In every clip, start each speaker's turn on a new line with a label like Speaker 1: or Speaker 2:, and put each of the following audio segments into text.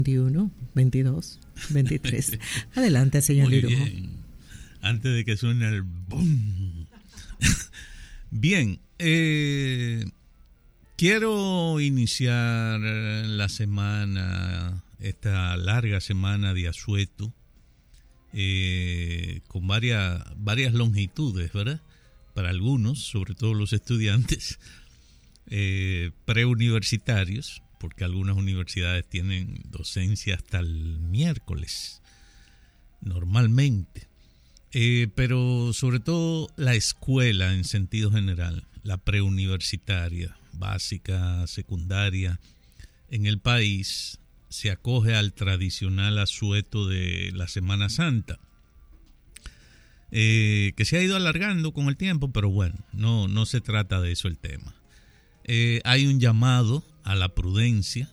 Speaker 1: 21, 22, 23. Adelante, señor
Speaker 2: Muy
Speaker 1: Lirujo.
Speaker 2: bien. Antes de que suene el boom. Bien, quiero iniciar la semana, esta larga semana de Asueto, con varias longitudes, ¿verdad? Para algunos, sobre todo los estudiantes preuniversitarios, porque algunas universidades tienen docencia hasta el miércoles, normalmente. Pero sobre todo la escuela en sentido general, la preuniversitaria, básica, secundaria, en el país se acoge al tradicional asueto de la Semana Santa, que se ha ido alargando con el tiempo, pero bueno, no se trata de eso el tema. Hay un llamado a la prudencia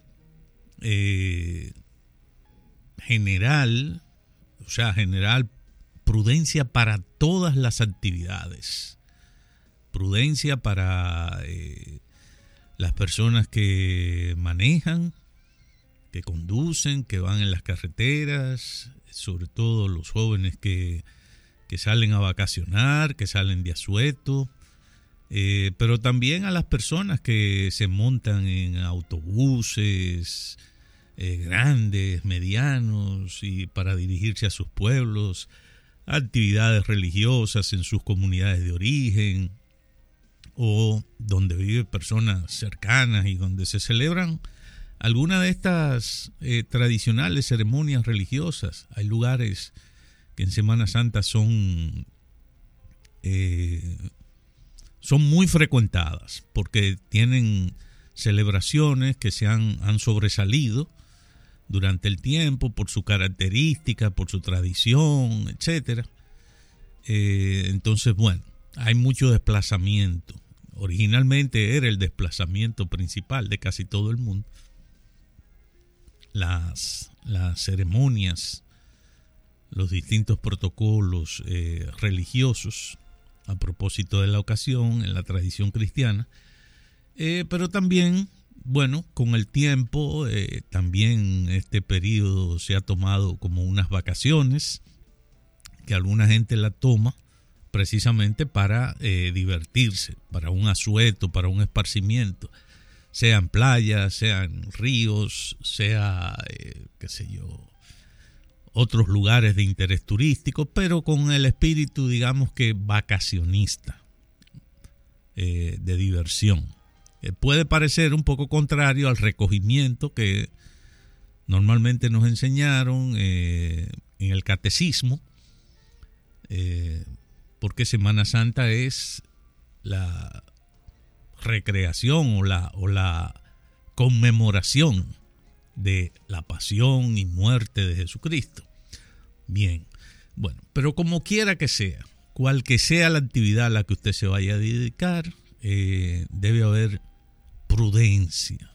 Speaker 2: general, prudencia para todas las actividades, prudencia para las personas que manejan, que conducen, que van en las carreteras, sobre todo los jóvenes que salen a vacacionar, que salen de asueto, pero también a las personas que se montan en autobuses grandes, medianos, y para dirigirse a sus pueblos, actividades religiosas en sus comunidades de origen o donde viven personas cercanas y donde se celebran algunas de estas tradicionales ceremonias religiosas. Hay lugares que en Semana Santa son muy frecuentadas porque tienen celebraciones que han sobresalido durante el tiempo por su característica, por su tradición, etcétera. Entonces, bueno, hay mucho desplazamiento. Originalmente era el desplazamiento principal de casi todo el mundo. Las ceremonias, los distintos protocolos religiosos a propósito de la ocasión en la tradición cristiana, pero también, bueno, con el tiempo también este periodo se ha tomado como unas vacaciones, que alguna gente la toma precisamente para divertirse, para un asueto, para un esparcimiento, sean playas, sean ríos, sea, otros lugares de interés turístico, pero con el espíritu, digamos que vacacionista, de diversión. Puede parecer un poco contrario al recogimiento que normalmente nos enseñaron en el catecismo, porque Semana Santa es la recreación o la conmemoración de la pasión y muerte de Jesucristo. Bien, bueno, pero como quiera que sea, cual que sea la actividad a la que usted se vaya a dedicar, debe haber prudencia.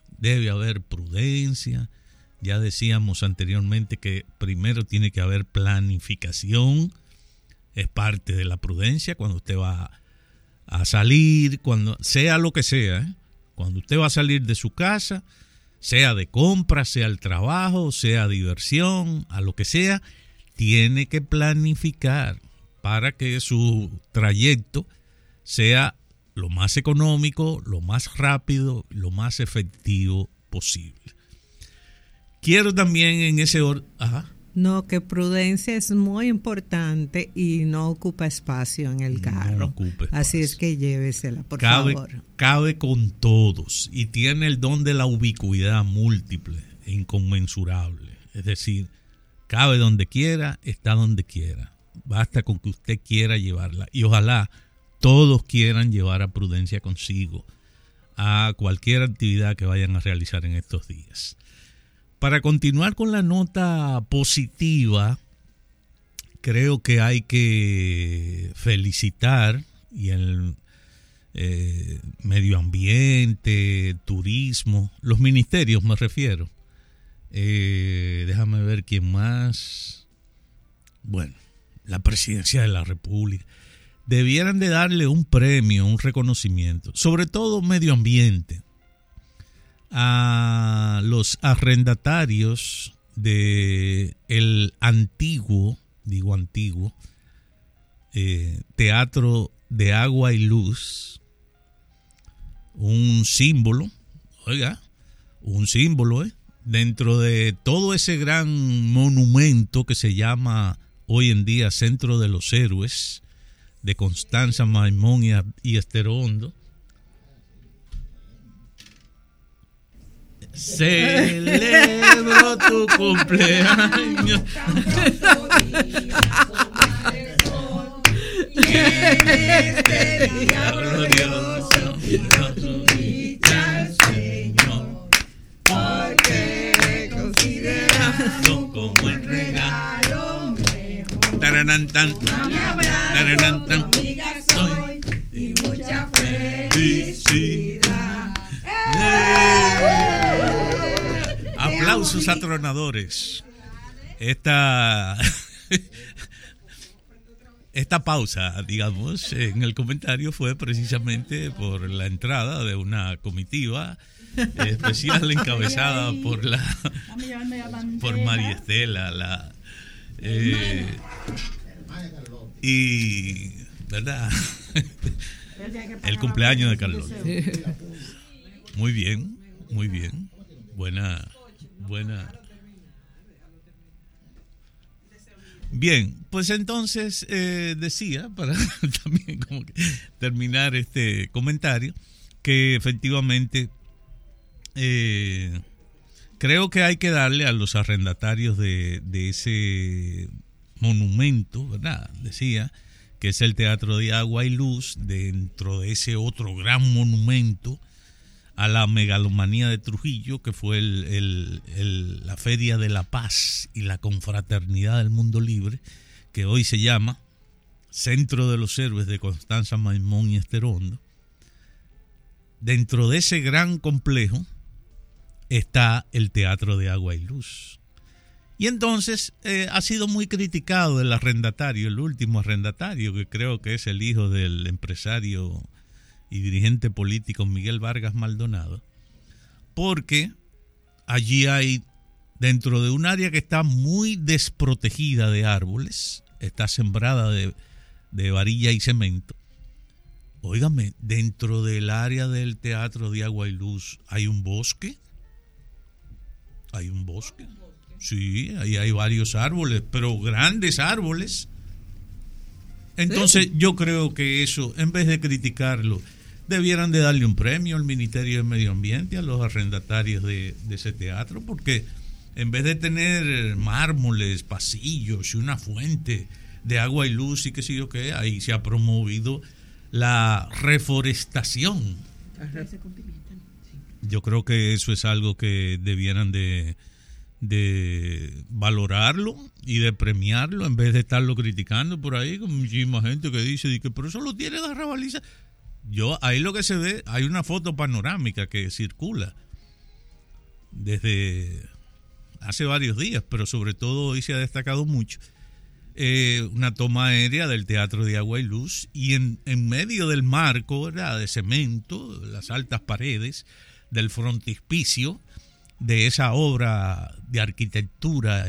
Speaker 2: Ya decíamos anteriormente que primero tiene que haber planificación, es parte de la prudencia cuando usted va a salir, cuando sea lo que sea, cuando usted va a salir de su casa, sea de compra, sea al trabajo, sea diversión, a lo que sea, tiene que planificar para que su trayecto sea lo más económico, lo más rápido, lo más efectivo posible. Quiero también en ese orden...
Speaker 1: No, que prudencia es muy importante y no ocupa espacio en el carro.
Speaker 2: No ocupa espacio.
Speaker 1: Así es que llévesela, por favor.
Speaker 2: Cabe con todos y tiene el don de la ubicuidad múltiple e inconmensurable. Es decir, cabe donde quiera, está donde quiera. Basta con que usted quiera llevarla. Y ojalá todos quieran llevar a prudencia consigo a cualquier actividad que vayan a realizar en estos días. Para continuar con la nota positiva, creo que hay que felicitar y el medio ambiente, turismo, los ministerios me refiero. Déjame ver quién más. Bueno, la presidencia de la República. Debieran de darle un premio, un reconocimiento, sobre todo medio ambiente, a los arrendatarios de el antiguo, Teatro de Agua y Luz, un símbolo, dentro de todo ese gran monumento que se llama hoy en día Centro de los Héroes, de Constanza Maimón y Esther Hondo. Celebro tu cumpleaños. En este día glorioso, Señor, porque considerado como el regalo mejor. Taranantán, taranantán, soy y mucha felicidad. Aplausos atronadores. Esta pausa, digamos, en el comentario fue precisamente por la entrada de una comitiva especial encabezada por María Estela, y ¿verdad? El cumpleaños de Carlos. Muy bien. Buena. Bien, pues entonces decía, para también como que terminar este comentario, que efectivamente creo que hay que darle a los arrendatarios de ese monumento, ¿verdad? Decía que es el Teatro de Agua y Luz, dentro de ese otro gran monumento a la megalomanía de Trujillo, que fue la Feria de la Paz y la Confraternidad del Mundo Libre, que hoy se llama Centro de los Héroes de Constanza Maimón y Esther Hondo. Dentro de ese gran complejo está el Teatro de Agua y Luz. Y entonces ha sido muy criticado el arrendatario, el último arrendatario, que creo que es el hijo del empresario y dirigente político Miguel Vargas Maldonado, porque allí hay, dentro de un área que está muy desprotegida de árboles, está sembrada de varilla y cemento. Óigame, dentro del área del Teatro de Agua y Luz hay un bosque. ¿Hay un bosque? Sí, ahí hay varios árboles, pero grandes árboles. Entonces yo creo que eso, en vez de criticarlo, debieran de darle un premio al Ministerio de Medio Ambiente a los arrendatarios de ese teatro, porque en vez de tener mármoles, pasillos y una fuente de agua y luz y qué sé yo qué, ahí se ha promovido la reforestación. Yo creo que eso es algo que debieran de valorarlo y de premiarlo, en vez de estarlo criticando por ahí, con muchísima gente que dice que pero eso lo tiene Garrabaliza. Yo, ahí lo que se ve, hay una foto panorámica que circula desde hace varios días, pero sobre todo hoy se ha destacado mucho, una toma aérea del Teatro de Agua y Luz, y en medio del marco, ¿verdad?, de cemento, las altas paredes del frontispicio de esa obra de arquitectura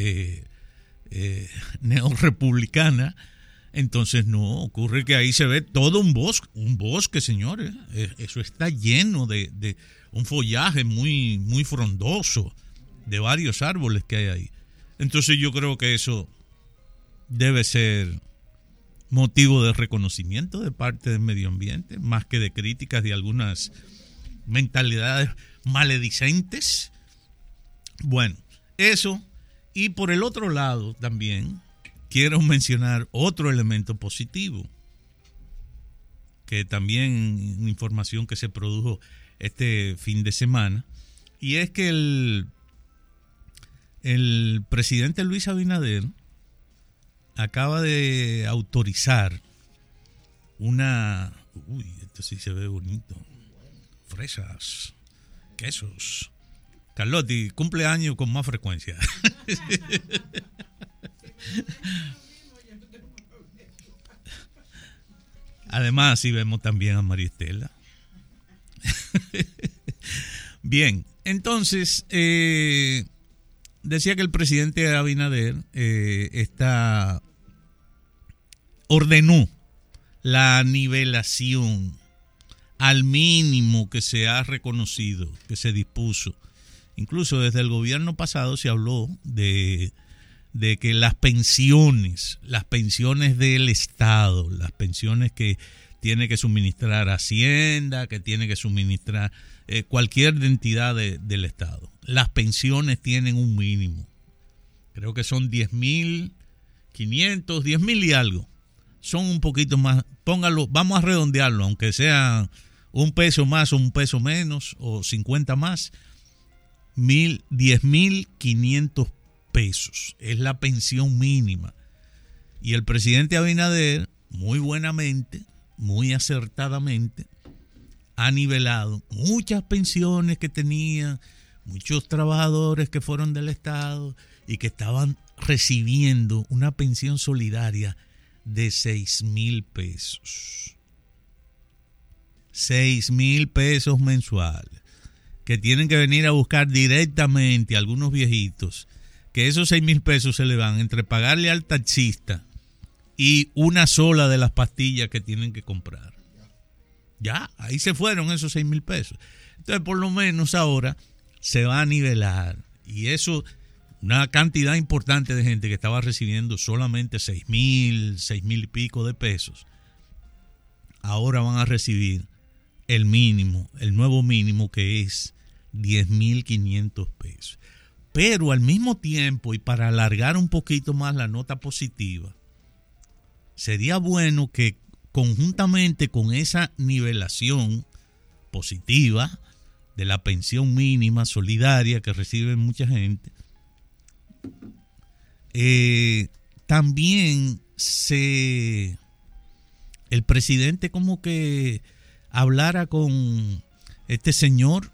Speaker 2: neorrepublicana. Entonces no, ocurre que ahí se ve todo un bosque, señores. Eso está lleno de un follaje muy, muy frondoso, de varios árboles que hay ahí. Entonces yo creo que eso debe ser motivo de reconocimiento de parte del medio ambiente, más que de críticas de algunas mentalidades maledicentes. Bueno, eso. Y por el otro lado también quiero mencionar otro elemento positivo, que también una información que se produjo este fin de semana, y es que el presidente Luis Abinader acaba de autorizar esto sí se ve bonito, fresas, quesos. Carlotti, cumpleaños con más frecuencia. Además, sí vemos también a María Estela. Bien, entonces, decía que el presidente Abinader ordenó la nivelación al mínimo que se ha reconocido, que se dispuso. Incluso desde el gobierno pasado se habló de que las pensiones del Estado, las pensiones que tiene que suministrar Hacienda, que tiene que suministrar cualquier entidad del Estado, las pensiones tienen un mínimo. Creo que son 10.500, 10.000 y algo. Son un poquito más, póngalo, vamos a redondearlo, aunque sea un peso más o un peso menos, o 50 más, 10.500 pesos. Es la pensión mínima. Y el presidente Abinader, muy buenamente, muy acertadamente, ha nivelado muchas pensiones que tenían muchos trabajadores que fueron del Estado y que estaban recibiendo una pensión solidaria de 6,000 pesos. 6,000 pesos mensuales, que tienen que venir a buscar directamente a algunos viejitos, que esos 6,000 pesos se le van entre pagarle al taxista y una sola de las pastillas que tienen que comprar. Ya, ahí se fueron esos 6,000 pesos. Entonces, por lo menos ahora se va a nivelar. Y eso, una cantidad importante de gente que estaba recibiendo solamente 6,000 y pico de pesos, ahora van a recibir el mínimo, el nuevo mínimo, que es 10.500 pesos. Pero al mismo tiempo, y para alargar un poquito más la nota positiva, sería bueno que conjuntamente con esa nivelación positiva de la pensión mínima solidaria que recibe mucha gente, también el presidente como que hablara con este señor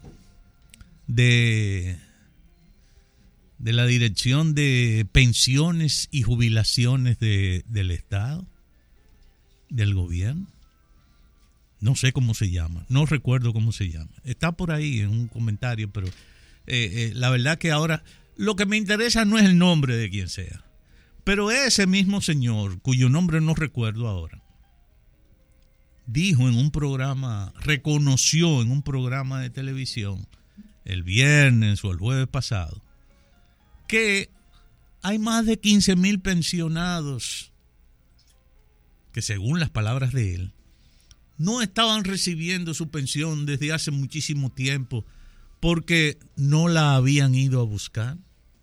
Speaker 2: de la Dirección de Pensiones y Jubilaciones del Estado, del gobierno. No sé cómo se llama, no recuerdo cómo se llama. Está por ahí en un comentario, pero la verdad que ahora lo que me interesa no es el nombre de quien sea, pero ese mismo señor, cuyo nombre no recuerdo ahora, dijo en un programa, reconoció en un programa de televisión el viernes o el jueves pasado, que hay más de 15,000 pensionados que, según las palabras de él, no estaban recibiendo su pensión desde hace muchísimo tiempo porque no la habían ido a buscar.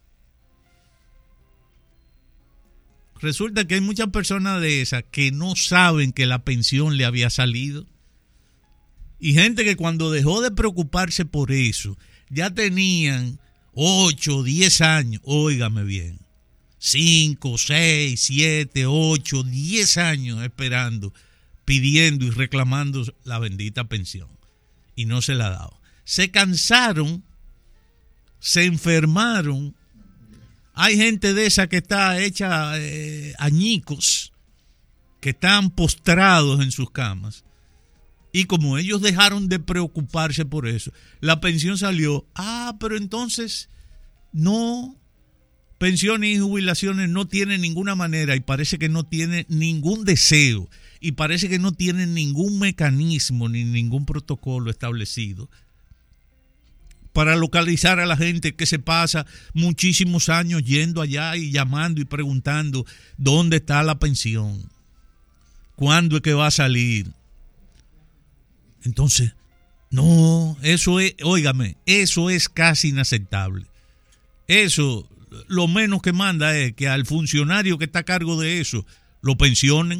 Speaker 2: Resulta que hay muchas personas de esas que no saben que la pensión le había salido. Y gente que cuando dejó de preocuparse por eso, ya tenían 8, 10 años, óigame bien, 5, 6, 7, 8, 10 años esperando, pidiendo y reclamando la bendita pensión. Y no se la ha dado. Se cansaron, se enfermaron. Hay gente de esa que está hecha añicos, que están postrados en sus camas. Y como ellos dejaron de preocuparse por eso, la pensión salió. Pero entonces no, pensiones y jubilaciones no tienen ninguna manera, y parece que no tiene ningún deseo, y parece que no tienen ningún mecanismo ni ningún protocolo establecido para localizar a la gente que se pasa muchísimos años yendo allá y llamando y preguntando dónde está la pensión, cuándo es que va a salir. Entonces, no, eso es, óigame, eso es casi inaceptable. Eso, lo menos que manda es que al funcionario que está a cargo de eso lo pensionen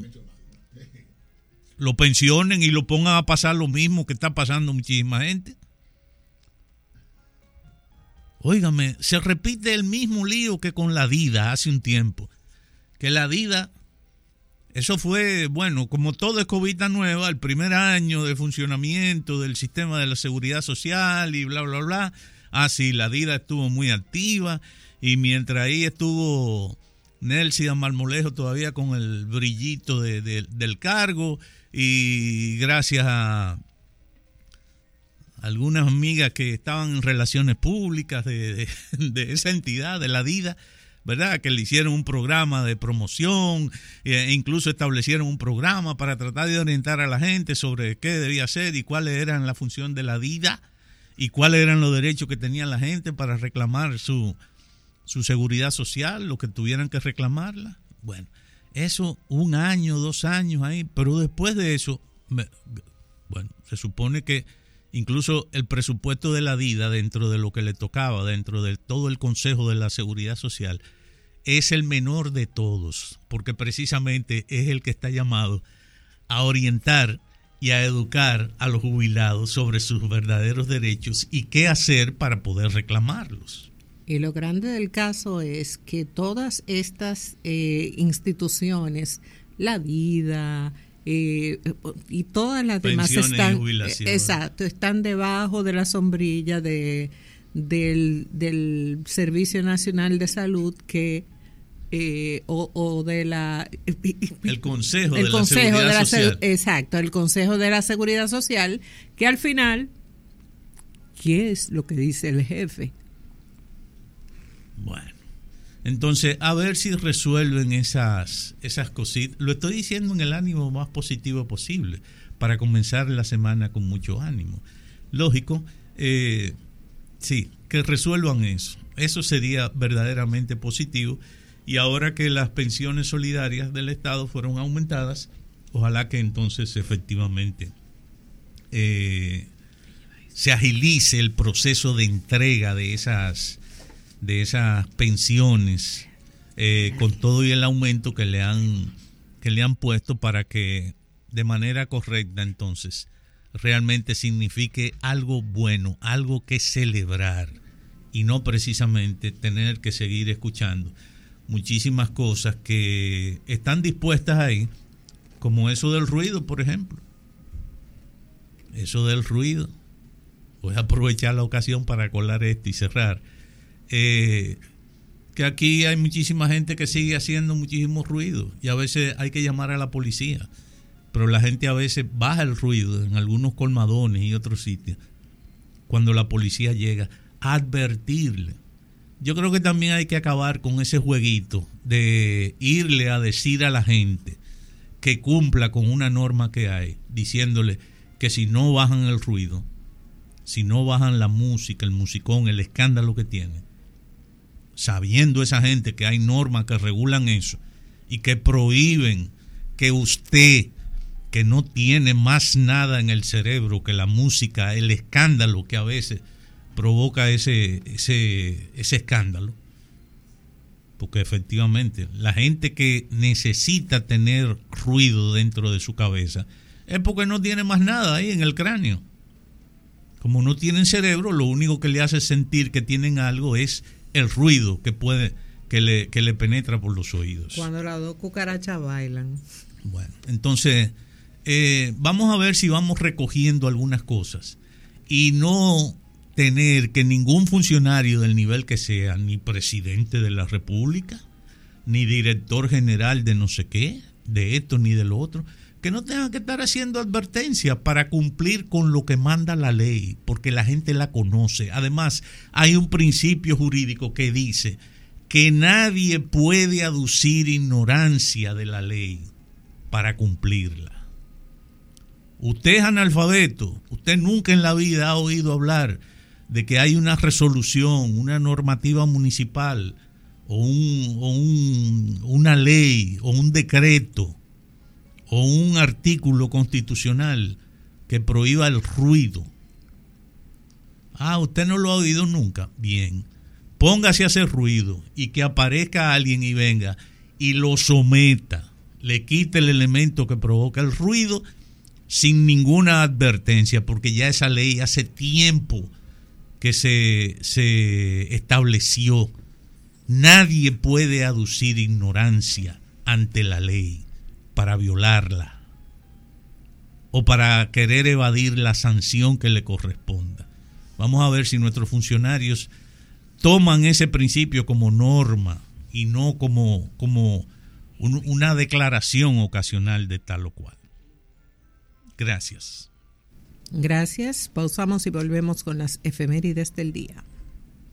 Speaker 2: y lo pongan a pasar lo mismo que está pasando muchísima gente. Óigame, se repite el mismo lío que con la DIDA hace un tiempo. Que la DIDA, eso fue, bueno, como todo es cobita nueva, el primer año de funcionamiento del sistema de la seguridad social y bla, bla, bla. Sí, la DIDA estuvo muy activa, y mientras ahí estuvo Nelson Marmolejo todavía con el brillito del cargo, y gracias a algunas amigas que estaban en relaciones públicas de esa entidad, de la DIDA, ¿verdad? Que le hicieron un programa de promoción, e incluso establecieron un programa para tratar de orientar a la gente sobre qué debía hacer y cuáles eran la función de la DIDA y cuáles eran los derechos que tenía la gente para reclamar su seguridad social, lo que tuvieran que reclamarla. Bueno, eso 1 año, 2 años ahí, pero después de eso, bueno, se supone que incluso el presupuesto de la DIDA, dentro de lo que le tocaba, dentro de todo el Consejo de la Seguridad Social, es el menor de todos, porque precisamente es el que está llamado a orientar y a educar a los jubilados sobre sus verdaderos derechos y qué hacer para poder reclamarlos.
Speaker 1: Y lo grande del caso es que todas estas instituciones, la DIDA y todas las demás están debajo de la sombrilla del Servicio Nacional de Salud o de la
Speaker 2: el Consejo de la Seguridad Social.
Speaker 1: Exacto, el Consejo de la Seguridad Social, que al final, ¿qué es lo que dice el jefe?
Speaker 2: Bueno, entonces a ver si resuelven esas cositas. Lo estoy diciendo en el ánimo más positivo posible, para comenzar la semana con mucho ánimo. Lógico, sí, que resuelvan eso. Eso sería verdaderamente positivo. Y ahora que las pensiones solidarias del Estado fueron aumentadas, ojalá que entonces efectivamente se agilice el proceso de entrega de esas pensiones, con todo y el aumento que le han puesto, para que de manera correcta entonces realmente signifique algo bueno, algo que celebrar, y no precisamente tener que seguir escuchando muchísimas cosas que están dispuestas ahí, como eso del ruido, por ejemplo. Eso del ruido. Voy a aprovechar la ocasión para colar esto y cerrar. Que aquí hay muchísima gente que sigue haciendo muchísimo ruido y a veces hay que llamar a la policía, pero la gente a veces baja el ruido en algunos colmadones y otros sitios cuando la policía llega a advertirle. Yo creo que también hay que acabar con ese jueguito de irle a decir a la gente que cumpla con una norma que hay, diciéndole que si no bajan el ruido, si no bajan la música, el musicón, el escándalo que tienen, sabiendo esa gente que hay normas que regulan eso y que prohíben que usted, que no tiene más nada en el cerebro que la música, el escándalo que a veces provoca ese escándalo, porque efectivamente la gente que necesita tener ruido dentro de su cabeza es porque no tiene más nada ahí en el cráneo. Como no tienen cerebro, lo único que le hace sentir que tienen algo es el ruido que le penetra por los oídos.
Speaker 1: Cuando las 2 cucarachas bailan.
Speaker 2: Bueno, entonces vamos a ver si vamos recogiendo algunas cosas y no tener que ningún funcionario del nivel que sea, ni presidente de la República, ni director general de no sé qué, de esto ni de lo otro, que no tengan que estar haciendo advertencias para cumplir con lo que manda la ley, porque la gente la conoce. Además, hay un principio jurídico que dice que nadie puede aducir ignorancia de la ley para cumplirla. Usted es analfabeto, usted nunca en la vida ha oído hablar de que hay una resolución, una normativa municipal o una ley o un decreto o un artículo constitucional que prohíba el ruido. Usted no lo ha oído nunca. Bien, póngase a hacer ruido y que aparezca alguien y venga y lo someta, le quite el elemento que provoca el ruido sin ninguna advertencia, porque ya esa ley hace tiempo que se estableció. Nadie puede aducir ignorancia ante la ley para violarla o para querer evadir la sanción que le corresponda. Vamos a ver si nuestros funcionarios toman ese principio como norma y no como una declaración ocasional de tal o cual. Gracias.
Speaker 1: Gracias. Pausamos y volvemos con las efemérides del día.